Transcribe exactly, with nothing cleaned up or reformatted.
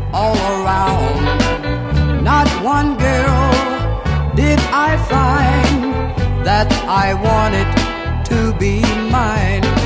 all around. Not one girl did I find that I wanted to be mine.